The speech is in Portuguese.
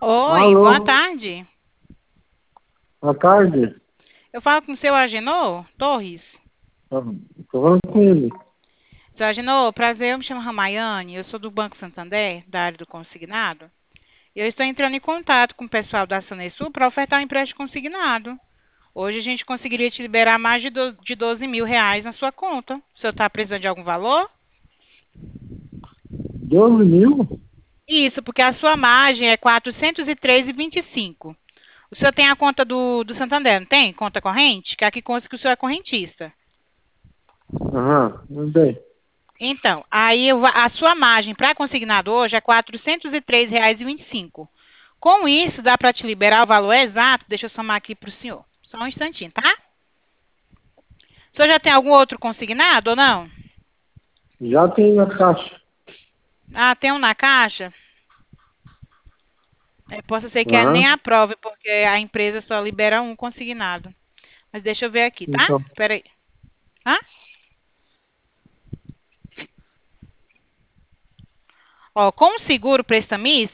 Oi, boa Alô, tarde. boa tarde. Eu falo com o seu Agenor Torres. Tô falando com ele. Seu Agenor, prazer, eu me chamo Ramayane, eu sou do Banco Santander, da área do consignado. E eu estou entrando em contato com o pessoal da Sanesul para ofertar um empréstimo consignado. Hoje a gente conseguiria te liberar mais de 12 mil reais na sua conta. O senhor está precisando de algum valor? 12 mil? Isso, porque a sua margem é 403,25. O senhor tem a conta do Santander, não tem? Conta corrente? Que aqui consta que o senhor é correntista. Aham, não bem. Então, aí a sua margem para consignado hoje é R$ 403,25. Com isso, dá para te liberar o valor exato. Deixa eu somar aqui para o senhor. Só um instantinho, tá? O senhor já tem algum outro consignado ou não? Já tem na caixa. Ah, tem um na caixa? Possa ser que nem Aham, aprove, porque a empresa só libera um consignado. Mas deixa eu ver aqui, tá? então. Espera aí. Hã? Ó, com o seguro prestamista,